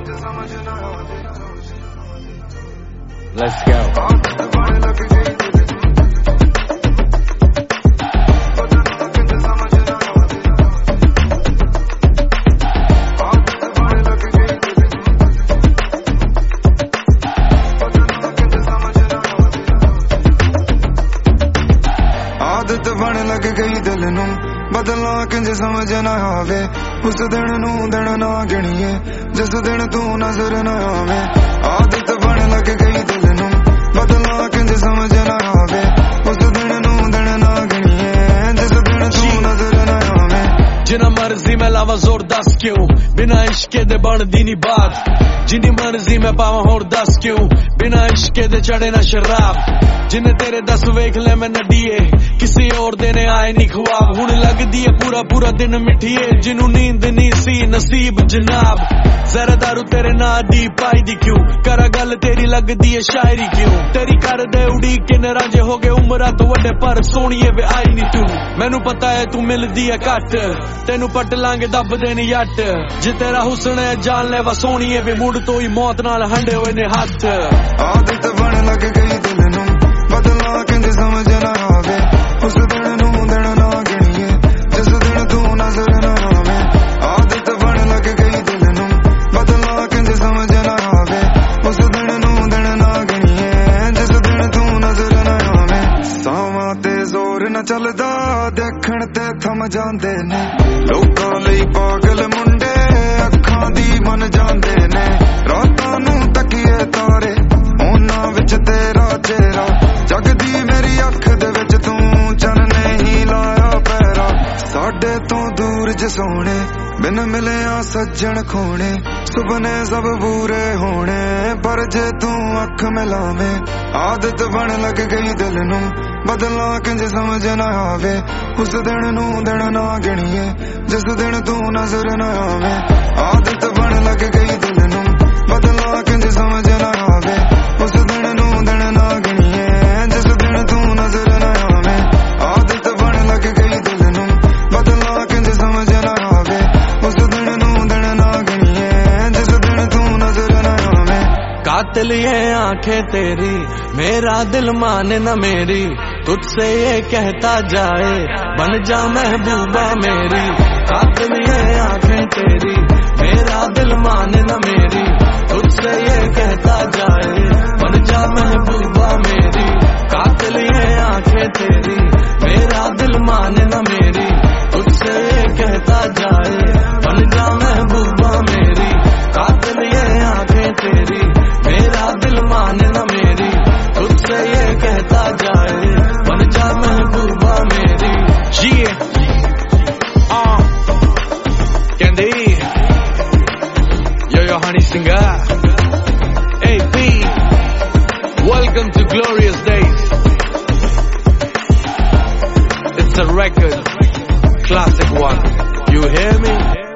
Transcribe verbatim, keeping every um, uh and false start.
Let's go. आदत बन लग गई दिल नू बदला किंज समझ ना आवे उस दिन नू दिन ना गिणीए जिस दिन तू नजर ना आवे आदत बन लग गई दिल नू बदला किंज समझ ना आवे उस दिन नू दिन ना गिणीए जिस दिन तू नजर ना आवे जिन्ना मर्जी मैं लावा जोर दस क्यों बिना इश्के दे बनदी नी बात जिन्नी मर्जी मैं पावा होर दस क्यों बिना इश्के दे चढ़े ना शराब जिन्ने तेरे दस वेख ले मैं नडीए किसी और देने आए नी ख्वाब हुण लगदी है पूरा पूरा दिन मिठीए जिन्नू नींद नी सी नसीब जनाब जरा दारू तेरे ना दी पाई दी क्यों करा गल तेरी लगदी है शायरी क्यों तेरी कर दे उड़ी के नराजे हो गए उमरा तो वड्डे पर सोहणीए वे आई नी तू मैनू पता है तू मिलदी है घट तेनू पट लांगे दब देनी जट जे तेरा हुस्न है जान लेवा सोहणीए वे मुड़ तो ही मौत नाल हंडे होए ने हथ आदत बन लग गई दिल नू बदला किंज समझ ना आवे उस दिन नू दिन ना गिणीए जिस दिन तू नजर ना आवे आदत बन लग गई दिल नू बदला किंज समझ ना आवे उस दिन नू दिन ना गिणीए जिस दिन तू नजर ना आवे सावां ते जोर न चलदा देखण ते थम जांदे ने लोकां लई पागल मुंडे अखां दी मन जांदे ने रातां नू तकिए तारे ਉਹਨਾਂ ਵਿੱਚ ਤੇਰਾ ਚਿਹਰਾ ਜਗਦੀ ਮੇਰੀ ਅੱਖ ਦੇ ਵਿੱਚ ਤੂੰ ਚੰਨ ਨਹੀਂ ਲਾਇਆ ਪੈਰਾ ਸਾਡੇ ਤੋਂ ਦੂਰ ਜੇ ਸੋਹਣੇ ਬਿਨ ਮਿਲਿਆ ਸੱਜਣ ਖੋਣੇ ਸੁਪਨੇ ਸਭ ਪੂਰੇ ਹੋਣੇ ਪਰ ਜੇ ਤੂੰ ਅੱਖ ਮਿਲਾਵੇਂ ਆਦਤ ਬਣ ਲੱਗ ਗਈ ਦਿਲ ਨੂੰ ਬਦਲਾ ਕਿੰਜ ਸਮਝ ਨਾ ਆਵੇ ਉਸ ਦਿਨ ਨੂੰ ਦਿਨ ਨਾ ਗਿਣੀਏ ਜਿਸ ਦਿਨ ਤੂੰ ਨਜ਼ਰ ਨਾ ਆਵੇਂ ਆਦਤ ਬਣ ਲੱਗ ਗਈ ਦਿਲ ਨੂੰ ਬਦਲਾ ਕਿੰਜ ਸਮਝ ਨਾ ਆਵੇ उस दिन नू दिन ना गिणीए जिस दिन तू नजर ना आवे आदत बन लग गई दिल नू बदला किंज समझ ना आवे उस दिन नू दिन ना गिणीए जिस दिन तू नजर ना आवे कातिल ये आंखें तेरी मेरा दिल माने न मेरी तुझसे ये कहता जाए बन जा महबूबा मेरी कातिल ये आंखें तेरी मेरा दिल माने न मेरी तुझसे ये कहता जाए बन जा महबूबा मेरी कातिल ये आंखें तेरी मेरा दिल माने न मेरी तुझसे ये कहता जाए बन जा महबूबा मेरी कातिल ये आंखें तेरी मेरा दिल माने न मेरी तुझसे ये कहता जाए बन जा महबूबा मेरी जिए ah कहंदे yo yo honey singer A P welcome to glorious days it's a record classic one you hear me